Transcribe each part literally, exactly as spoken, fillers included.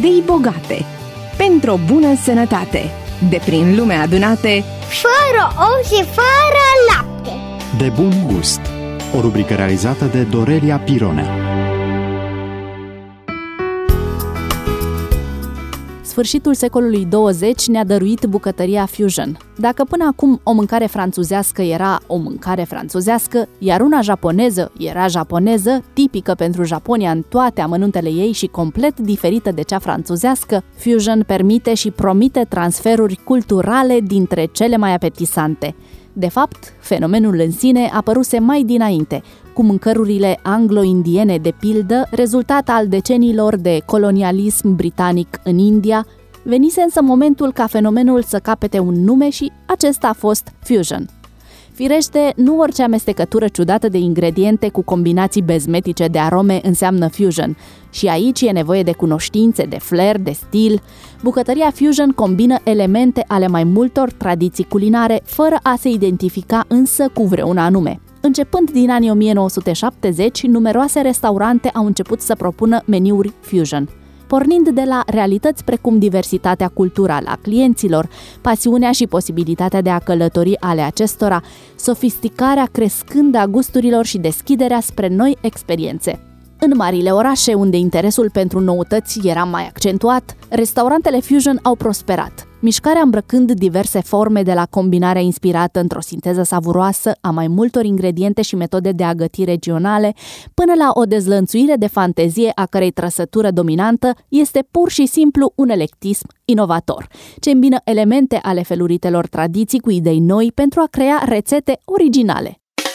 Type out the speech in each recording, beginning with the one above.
idei bogate, pentru o bună sănătate, de prin lume adunate, fără ou și fără lapte. De bun gust. O rubrică realizată de Dorelia Pirone. Sfârșitul secolului douăzeci ne-a dăruit bucătăria fusion. Dacă până acum o mâncare franțuzească era o mâncare franțuzească, iar una japoneză era japoneză, tipică pentru Japonia în toate amănuntele ei și complet diferită de cea franțuzească, fusion permite și promite transferuri culturale dintre cele mai apetisante. De fapt, fenomenul în sine apăruse mai dinainte, cu mâncărurile anglo-indiene de pildă, rezultat al deceniilor de colonialism britanic în India, venise însă momentul ca fenomenul să capete un nume și acesta a fost fusion. Firește, nu orice amestecătură ciudată de ingrediente cu combinații bezmetice de arome înseamnă fusion. Și aici e nevoie de cunoștințe, de flair, de stil. Bucătăria fusion combină elemente ale mai multor tradiții culinare, fără a se identifica însă cu vreuna anume. Începând din anii o mie nouă sute șaptezeci, numeroase restaurante au început să propună meniuri fusion. Pornind de la realități precum diversitatea culturală a clienților, pasiunea și posibilitatea de a călători ale acestora, sofisticarea crescândă a gusturilor și deschiderea spre noi experiențe. În marile orașe, unde interesul pentru noutăți era mai accentuat, restaurantele fusion au prosperat, mișcarea îmbrăcând diverse forme de la combinarea inspirată într-o sinteză savuroasă a mai multor ingrediente și metode de a găti regionale, până la o dezlănțuire de fantezie a cărei trăsătură dominantă este pur și simplu un electism inovator, ce îmbină elemente ale feluritelor tradiții cu idei noi pentru a crea rețete originale.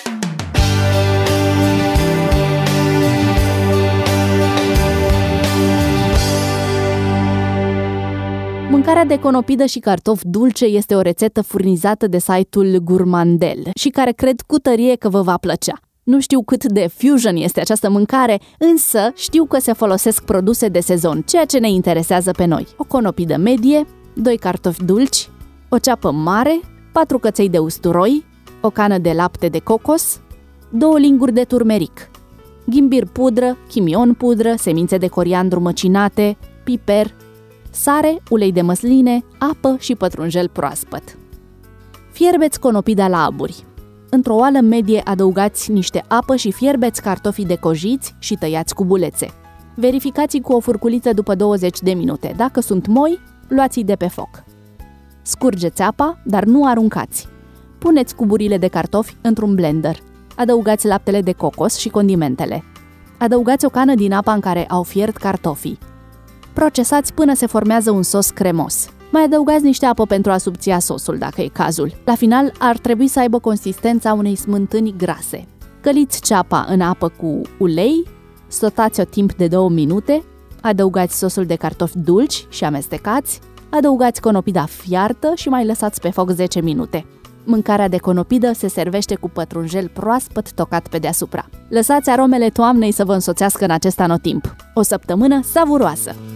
Mâncarea de conopidă și cartofi dulce este o rețetă furnizată de site-ul Gourmandel și care cred cu tărie că vă va plăcea. Nu știu cât de fusion este această mâncare, însă știu că se folosesc produse de sezon, ceea ce ne interesează pe noi. O conopidă medie, doi cartofi dulci, o ceapă mare, patru căței de usturoi, o cană de lapte de cocos, două linguri de turmeric, ghimbir pudră, chimion pudră, semințe de coriandru măcinate, piper, sare, ulei de măsline, apă și pătrunjel proaspăt. Fierbeți conopida la aburi. Într-o oală medie adăugați niște apă și fierbeți cartofii decojiți și tăiați cu bulețe. Verificați cu o furculiță după douăzeci de minute. Dacă sunt moi, luați-i de pe foc. Scurgeți apa, dar nu aruncați. Puneți cuburile de cartofi într-un blender. Adăugați laptele de cocos și condimentele. Adăugați o cană din apa în care au fiert cartofii. Procesați până se formează un sos cremos. Mai adăugați niște apă pentru a subția sosul, dacă e cazul. La final, ar trebui să aibă consistența unei smântâni grase. Căliți ceapa în apă cu ulei, sotați-o timp de două minute, adăugați sosul de cartofi dulci și amestecați, adăugați conopida fiartă și mai lăsați pe foc zece minute. Mâncarea de conopidă se servește cu pătrunjel proaspăt tocat pe deasupra. Lăsați aromele toamnei să vă însoțească în acest anotimp. O săptămână savuroasă!